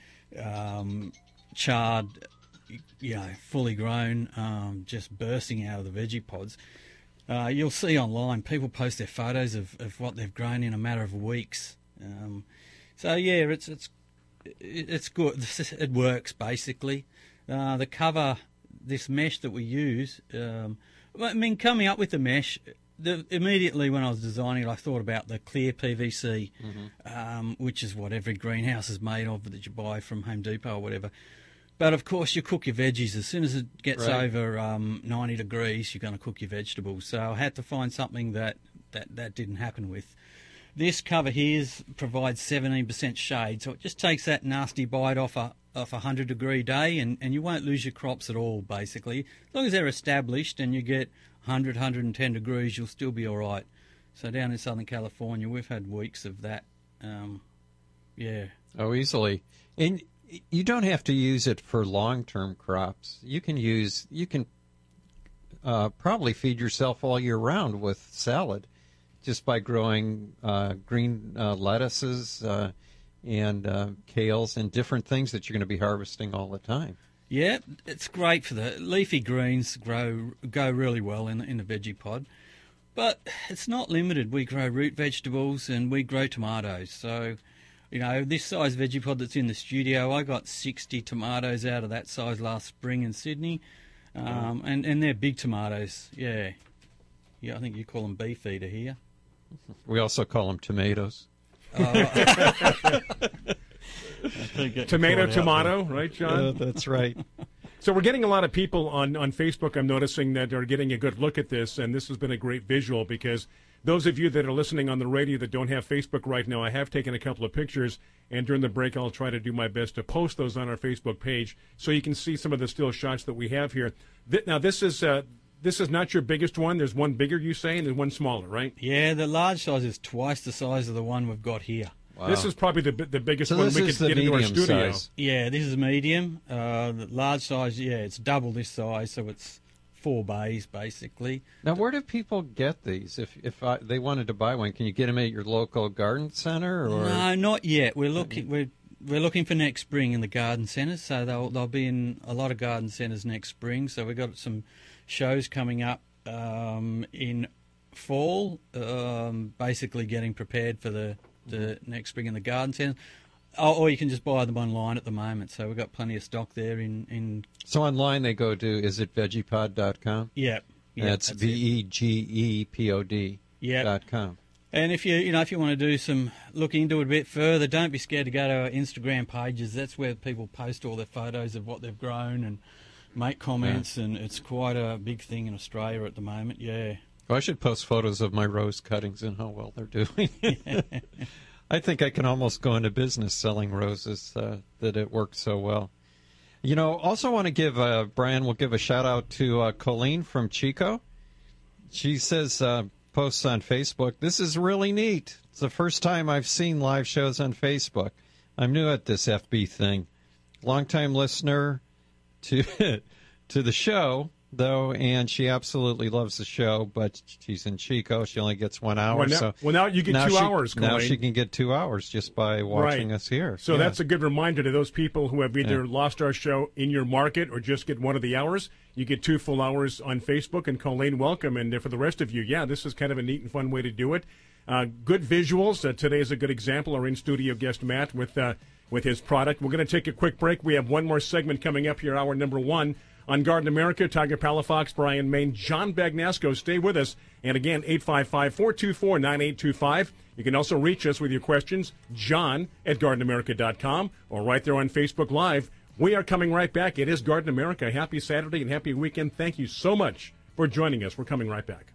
chard, you know, fully grown, just bursting out of the veggie pods. You'll see online people post their photos of what they've grown in a matter of weeks. So yeah, it's good. It works basically. The cover, this mesh that we use. I mean, coming up with the mesh, immediately when I was designing it, I thought about the clear PVC, which is what every greenhouse is made of that you buy from Home Depot or whatever. But of course, you cook your veggies as soon as it gets over 90 degrees. You're going to cook your vegetables. So I had to find something that didn't happen with. This cover here provides 17% shade, so it just takes that nasty bite off a 100-degree day, and you won't lose your crops at all. Basically, as long as they're established and you get 100, 110 degrees, you'll still be all right. So down in Southern California, we've had weeks of that. Yeah. Oh, easily. And you don't have to use it for long-term crops. You can probably feed yourself all year round with salad just by growing green lettuces and kales and different things that you're going to be harvesting all the time. Yeah, it's great for the leafy greens. Go really well in the veggie pod, but it's not limited. We grow root vegetables and we grow tomatoes. So, you know, this size veggie pod that's in the studio, I got 60 tomatoes out of that size last spring in Sydney, and they're big tomatoes. Yeah, I think you call them beef eater here. We also call them tomatoes. Tomato, right, John? That's right. So we're getting a lot of people on Facebook, I'm noticing, that are getting a good look at this, and this has been a great visual because those of you that are listening on the radio that don't have Facebook right now, I have taken a couple of pictures, and during the break I'll try to do my best to post those on our Facebook page so you can see some of the still shots that we have here. Now, this is not your biggest one. There's one bigger, you say, and there's one smaller, right? Yeah, the large size is twice the size of the one we've got here. Wow. This is probably the biggest one we could get into our studio. Size. Yeah, this is medium. The large size, yeah, it's double this size, so it's 4 bays basically. Now, where do people get these? If they wanted to buy one, can you get them at your local garden center? Or? No, not yet. We're looking for next spring in the garden centres, so they'll be in a lot of garden centres next spring. So we've got some shows coming up in fall, basically getting prepared for the next spring in the garden centre. Or you can just buy them online at the moment. So we've got plenty of stock there in So online they go to, is it veggiepod.com? Yep. That's VEGEPOD.com. And if you want to look into it a bit further, don't be scared to go to our Instagram pages. That's where people post all their photos of what they've grown and make comments, and it's quite a big thing in Australia at the moment. Yeah. Well, I should post photos of my rose cuttings and how well they're doing. I think I can almost go into business selling roses, that it works so well. Also want to give, Brian will give a shout out to Colleen from Chico. She says, posts on Facebook, "This is really neat. It's the first time I've seen live shows on Facebook. I'm new at this FB thing. Longtime listener to the show, though, and she absolutely loves the show, but she's in Chico. She only gets 1 hour. Now you get 2 hours, Colleen. Now she can get 2 hours just by watching us here. So that's a good reminder to those people who have either lost our show in your market or just get 1 of the hours. You get 2 full hours on Facebook, and Colleen, welcome. And for the rest of you, this is kind of a neat and fun way to do it. Good visuals. Today is a good example. Our in-studio guest, Matt, with his product. We're going to take a quick break. We have one more segment coming up here, hour number 1. On Garden America, Tiger Palafox, Brian Main, John Bagnasco. Stay with us. And again, 855-424-9825. You can also reach us with your questions, john@gardenamerica.com, or right there on Facebook Live. We are coming right back. It is Garden America. Happy Saturday and happy weekend. Thank you so much for joining us. We're coming right back.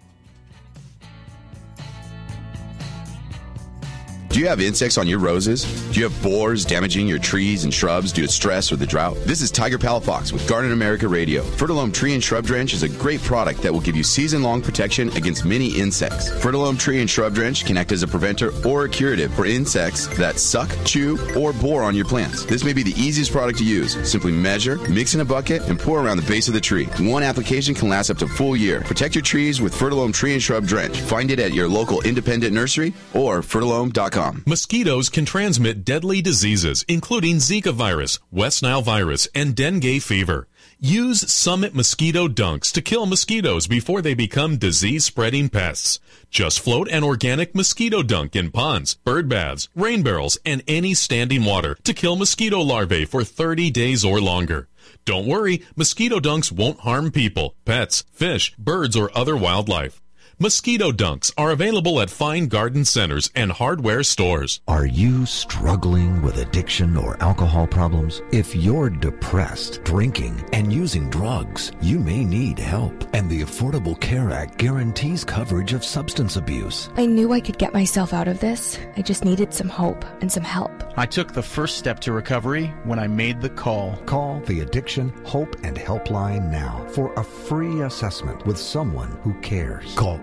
Do you have insects on your roses? Do you have borers damaging your trees and shrubs due to stress or the drought? This is Tiger Palafox with Garden America Radio. Fertilome Tree and Shrub Drench is a great product that will give you season-long protection against many insects. Fertilome Tree and Shrub Drench can act as a preventer or a curative for insects that suck, chew, or bore on your plants. This may be the easiest product to use. Simply measure, mix in a bucket, and pour around the base of the tree. One application can last up to a full year. Protect your trees with Fertilome Tree and Shrub Drench. Find it at your local independent nursery or fertilome.com. Mosquitoes can transmit deadly diseases, including Zika virus, West Nile virus, and dengue fever. Use Summit Mosquito Dunks to kill mosquitoes before they become disease-spreading pests. Just float an organic mosquito dunk in ponds, bird baths, rain barrels, and any standing water to kill mosquito larvae for 30 days or longer. Don't worry, mosquito dunks won't harm people, pets, fish, birds, or other wildlife. Mosquito Dunks are available at fine garden centers and hardware stores. Are you struggling with addiction or alcohol problems? If you're depressed, drinking, and using drugs, you may need help. And the Affordable Care Act guarantees coverage of substance abuse. I knew I could get myself out of this. I just needed some hope and some help. I took the first step to recovery when I made the call. Call the Addiction, Hope, and Helpline now for a free assessment with someone who cares. Call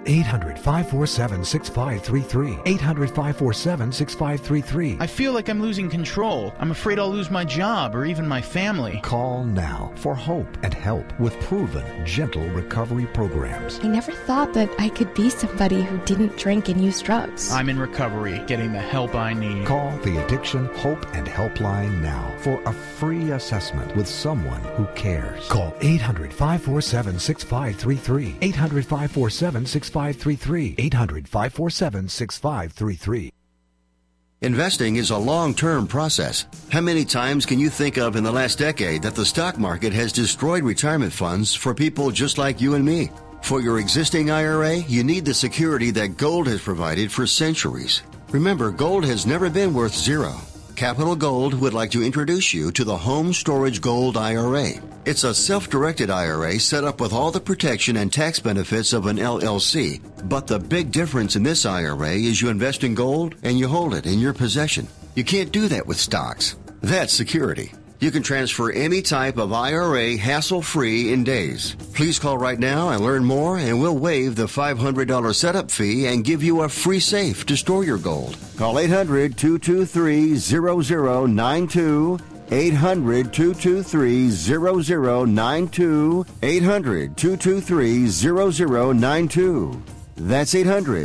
800-547-6533. 800-547-6533. I feel like I'm losing control. I'm afraid I'll lose my job or even my family. Call now for hope and help with proven, gentle recovery programs. I never thought that I could be somebody who didn't drink and use drugs. I'm in recovery, getting the help I need. Call the Addiction, Hope, and Helpline now for a free assessment with someone who cares. Call 800-547-6533. 800-547-6533. 800-547-6533. Investing is a long-term process. How many times can you think of in the last decade that the stock market has destroyed retirement funds for people just like you and me? For your existing IRA, you need the security that gold has provided for centuries. Remember, gold has never been worth zero. Capital Gold would like to introduce you to the Home Storage Gold IRA. It's a self-directed IRA set up with all the protection and tax benefits of an LLC. But the big difference in this IRA is you invest in gold and you hold it in your possession. You can't do that with stocks. That's security. You can transfer any type of IRA hassle-free in days. Please call right now and learn more, and we'll waive the $500 setup fee and give you a free safe to store your gold. Call 800-223-0092. 800-223-0092. 800-223-0092. That's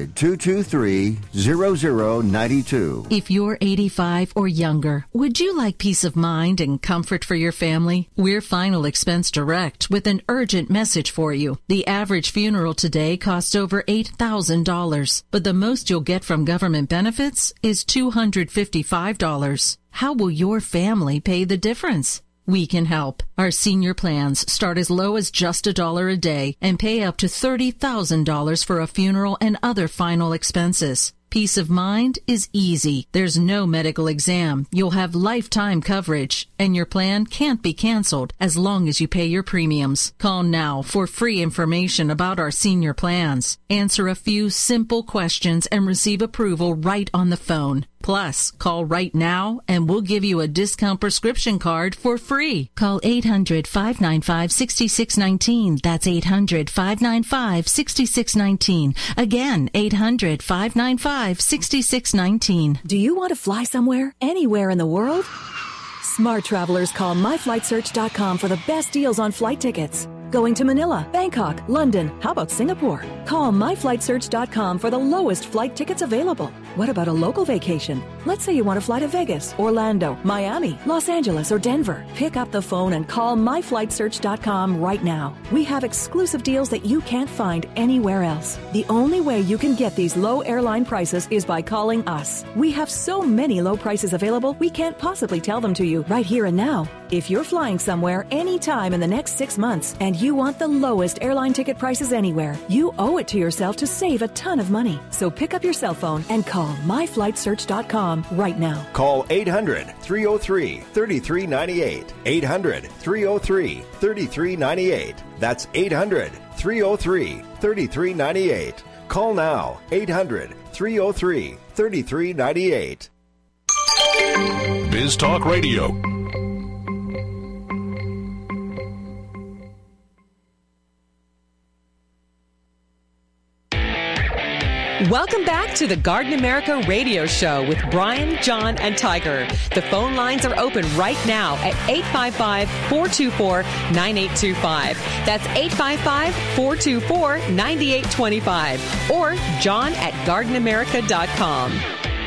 800-223-0092. If you're 85 or younger, would you like peace of mind and comfort for your family? We're Final Expense Direct with an urgent message for you. The average funeral today costs over $8,000, but the most you'll get from government benefits is $255. How will your family pay the difference? We can help. Our senior plans start as low as just $1 a day and pay up to $30,000 for a funeral and other final expenses. Peace of mind is easy. There's no medical exam. You'll have lifetime coverage, and your plan can't be canceled as long as you pay your premiums. Call now for free information about our senior plans. Answer a few simple questions and receive approval right on the phone. Plus, call right now and we'll give you a discount prescription card for free. Call 800-595-6619. That's 800-595-6619. Again, 800-595-6619. Do you want to fly somewhere, anywhere in the world? Smart travelers call myflightsearch.com for the best deals on flight tickets. Going to Manila, Bangkok, London, how about Singapore? Call myflightsearch.com for the lowest flight tickets available. What about a local vacation? Let's say you want to fly to Vegas, Orlando, Miami, Los Angeles, or Denver. Pick up the phone and call myflightsearch.com right now. We have exclusive deals that you can't find anywhere else. The only way you can get these low airline prices is by calling us. We have so many low prices available, we can't possibly tell them to you right here and now. If you're flying somewhere anytime in the next 6 months and you want the lowest airline ticket prices anywhere, you owe it to yourself to save a ton of money. So pick up your cell phone and call myflightsearch.com right now. Call 800-303-3398. 800-303-3398. That's 800-303-3398. Call now. 800-303-3398. Biz Talk Radio. Welcome back to the Garden America Radio Show with Brian, John, and Tiger. The phone lines are open right now at 855-424-9825. That's 855-424-9825. Or John at gardenamerica.com.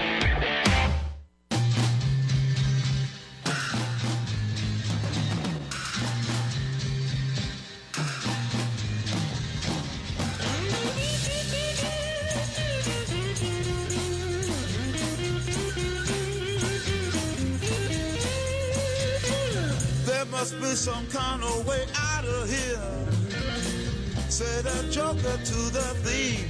Must be some kind of way out of here, said a joker to the thief.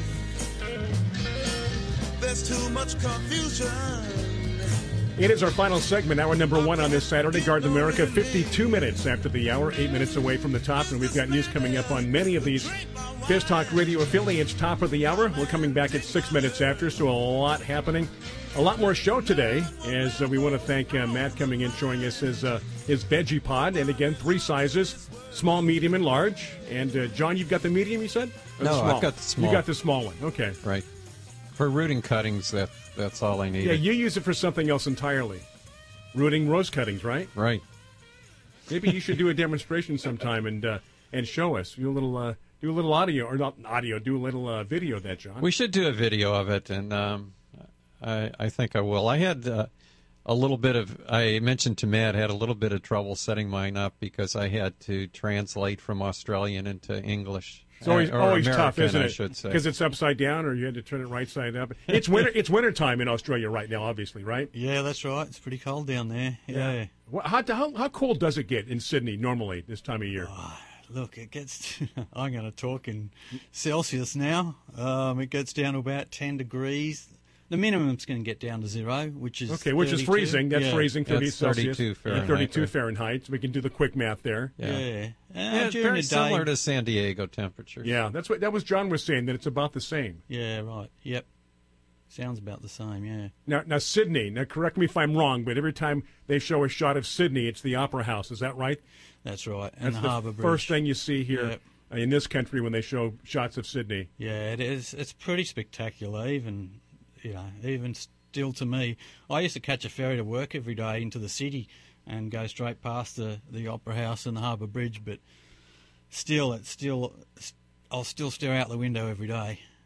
There's too much confusion. It is our final segment, hour number 1 on this Saturday. Garden America, 52 minutes after the hour, 8 minutes away from the top, and we've got news coming up on many of these Biz Talk Radio affiliates. Top of the hour, we're coming back at 6 minutes after, so a lot happening. A lot more show today, as we want to thank Matt coming in, showing us his veggie pod. And again, 3 sizes, small, medium, and large. And John, you've got the medium, you said? Or no, small? I've got the small. You got the small one, okay. Right. For rooting cuttings, that's all I need. Yeah, you use it for something else entirely. Rooting rose cuttings, right? Right. Maybe you should do a demonstration sometime and show us. Do a little audio, or not audio, do a little video of that, John. We should do a video of it, and I think I will. I had a little bit of, I mentioned to Matt, had a little bit of trouble setting mine up because I had to translate from Australian into English. It's always American, tough, isn't I it? should say. Because it's upside down, or you had to turn it right side up. It's winter. It's winter time in Australia right now, obviously, right? Yeah, that's right. It's pretty cold down there. Yeah. How cold does it get in Sydney normally this time of year? Look, it gets. I'm going to talk in Celsius now. It gets down to about 10 degrees. The minimum's going to get down to 0, which is okay, which 32. Is freezing. That's freezing. 30 That's Celsius. 32 Fahrenheit. 32 Fahrenheit. So we can do the quick math there. Yeah. It's very similar to San Diego temperatures. Yeah, that was John was saying, that it's about the same. Yeah, right. Yep. Sounds about the same. Yeah. Now Sydney. Now correct me if I'm wrong, but every time they show a shot of Sydney, it's the Opera House. Is that right? That's right. And that's the Harbour Bridge. First thing you see here in this country when they show shots of Sydney. Yeah, it is. It's pretty spectacular. Even still to me, I used to catch a ferry to work every day into the city and go straight past the Opera House and the Harbour Bridge, but I'll still stare out the window every day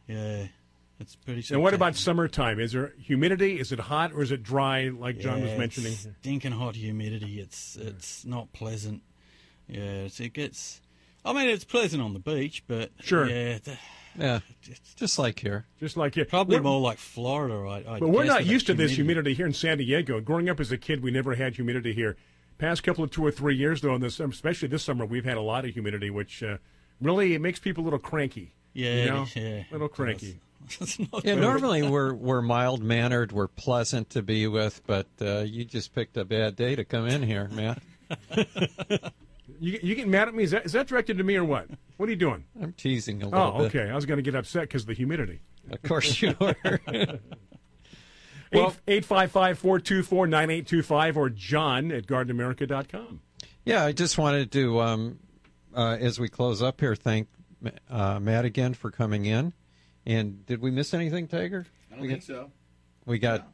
Yeah, it's pretty. And what about summertime? Is there humidity? Is it hot or is it dry? Like John was mentioning, it's stinking hot humidity. It's not pleasant. Yeah, it gets. I mean, it's pleasant on the beach, but sure. Yeah, just like here. Just like here. Probably more like Florida, right? But we're not used to this humidity here in San Diego. Growing up as a kid, we never had humidity here. Past couple of 2 or 3 years, though, especially this summer, we've had a lot of humidity, which really it makes people a little cranky. Yeah, a little cranky. Normally we're mild-mannered, we're pleasant to be with, but you just picked a bad day to come in here, Matt. You getting mad at me? Is that directed to me or what? What are you doing? I'm teasing a little bit. Oh, okay. I was going to get upset because of the humidity. Of course you were. 855-424-9825 or John at GardenAmerica.com. Yeah, I just wanted to, as we close up here, thank Matt again for coming in. And did we miss anything, Tiger? I don't think so. We've got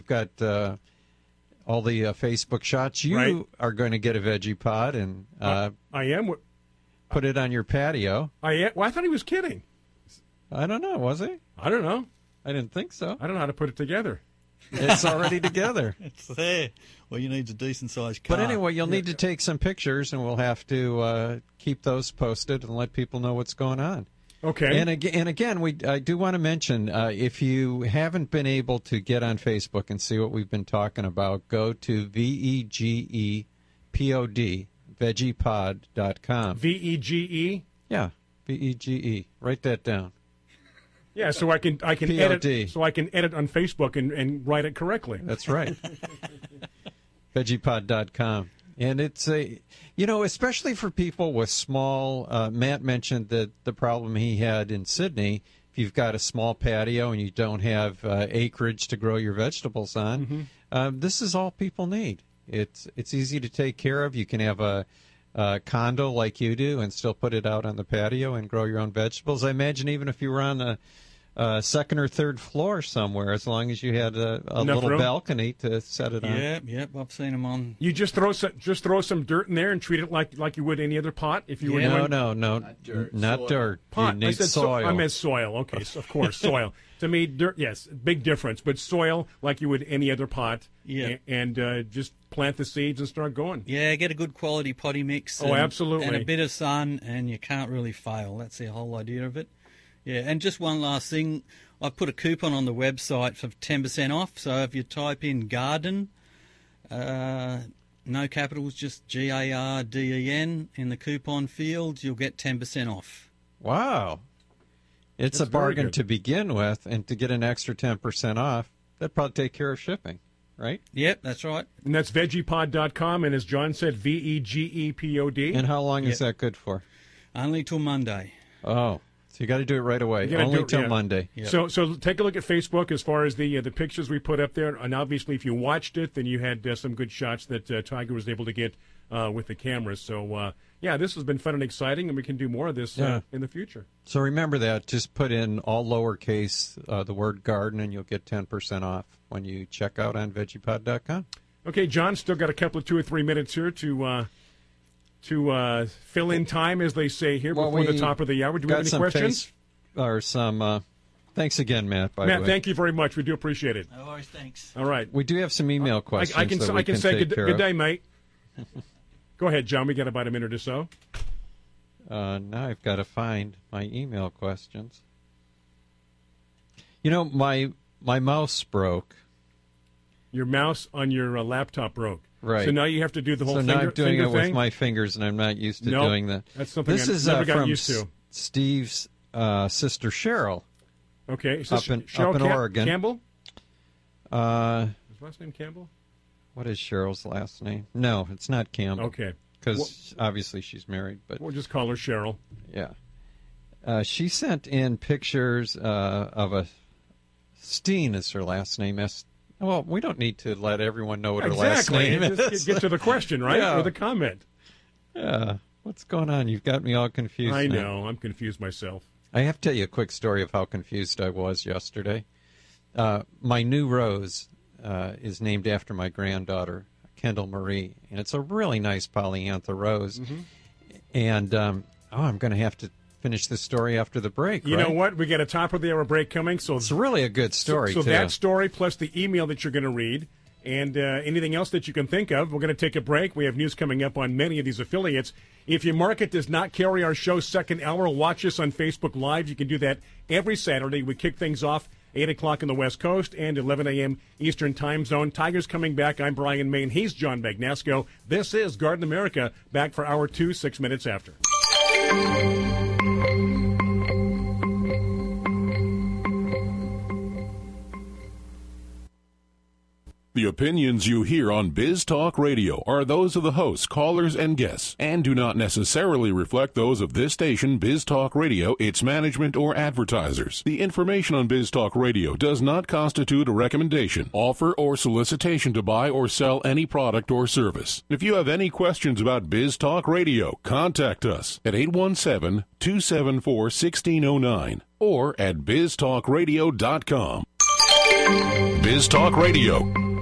all the Facebook shots. You are going to get a veggie pod and I am. Put it on your patio. I am. Well, I thought he was kidding. I don't know. Was he? I don't know. I didn't think so. I don't know how to put it together. It's already together. It's there. Well, you need a decent-sized car. But anyway, you'll need to take some pictures, and we'll have to keep those posted and let people know what's going on. Okay. And again, I do want to mention, if you haven't been able to get on Facebook and see what we've been talking about, go to VEGEPOD, veggiepod.com. VEGE? Yeah, VEGE. Write that down. Yeah, so I can POD. edit. So I can edit on Facebook and write it correctly. That's right. Veggiepod.com. And it's especially for people with small, Matt mentioned that the problem he had in Sydney, if you've got a small patio and you don't have acreage to grow your vegetables on, this is all people need. It's easy to take care of. You can have a condo like you do and still put it out on the patio and grow your own vegetables. I imagine even if you were on the second or third floor somewhere, as long as you had a little room. Balcony to set it on. Yep, I've seen them on. You just throw some dirt in there and treat it like you would any other pot. If you were doing... No, not dirt. Pot. You need I said soil. I meant soil. Okay, so of course soil. To me, dirt. Yes, big difference. But soil like you would any other pot. Yeah, and just plant the seeds and start going. Yeah, get a good quality potty mix. Absolutely. And a bit of sun, and you can't really fail. That's the whole idea of it. Yeah, and just one last thing. I put a coupon on the website for 10% off. So if you type in garden, no capitals, just GARDEN in the coupon field, you'll get 10% off. Wow. It's a bargain to begin with, and to get an extra 10% off, that'd probably take care of shipping, right? Yep, that's right. And that's veggiepod.com, and as John said, VEGEPOD. And how long is that good for? Only till Monday. Oh. So you got to do it right away. Only till Monday. Yep. So take a look at Facebook as far as the pictures we put up there, and obviously if you watched it, then you had some good shots that Tiger was able to get with the cameras. So this has been fun and exciting, and we can do more of this in the future. So remember that. Just put in all lowercase the word garden, and you'll get 10% off when you check out on veggiepod.com. Okay, John, still got a couple of 2 or 3 minutes here to fill in time, as they say here, before the top of the hour. Do we have any questions? Thanks again, Matt, by the way. Matt, thank you very much. We do appreciate it. No worries, thanks. All right. We do have some email questions I can say good day, mate. Go ahead, John. We got about a minute or so. Now I've got to find my email questions. You know, my mouse broke. Your mouse on your laptop broke. Right. So now you have to do the whole finger thing. So now I'm doing it with my fingers, and I'm not used to doing that. That's something I never got from used to. Steve's sister Cheryl. Okay. Up in Oregon. Campbell? His last name Campbell? What is Cheryl's last name? No, it's not Campbell. Okay. Because obviously she's married. But we'll just call her Cheryl. Yeah. She sent in pictures of a Steen is her last name. Well, we don't need to let everyone know what her last name is. Just get to the question, right? Yeah. Or the comment. Yeah. What's going on? You've got me all confused. I know. I'm confused myself. I have to tell you a quick story of how confused I was yesterday. My new rose is named after my granddaughter, Kendall Marie, and it's a really nice polyantha rose. Mm-hmm. And I'm going to have to finish this story after the break, You right? know what? We got a top of the hour break coming, so it's really a good story. So too. that story plus the email that you're going to read, and anything else that you can think of. We're going to take a break. We have news coming up on many of these affiliates. If your market does not carry our show's second hour, watch us on Facebook Live. You can do that every Saturday. We kick things off 8 o'clock on the West Coast and 11 a.m. Eastern Time Zone. Tigers coming back. I'm Brian Main. He's John Bagnasco. This is Garden America, back for Hour 2, 6 minutes after. The opinions you hear on Biz Talk Radio are those of the hosts, callers, and guests, and do not necessarily reflect those of this station, Biz Talk Radio, its management, or advertisers. The information on Biz Talk Radio does not constitute a recommendation, offer, or solicitation to buy or sell any product or service. If you have any questions about Biz Talk Radio, contact us at 817-274-1609 or at biztalkradio.com. Biz Talk Radio.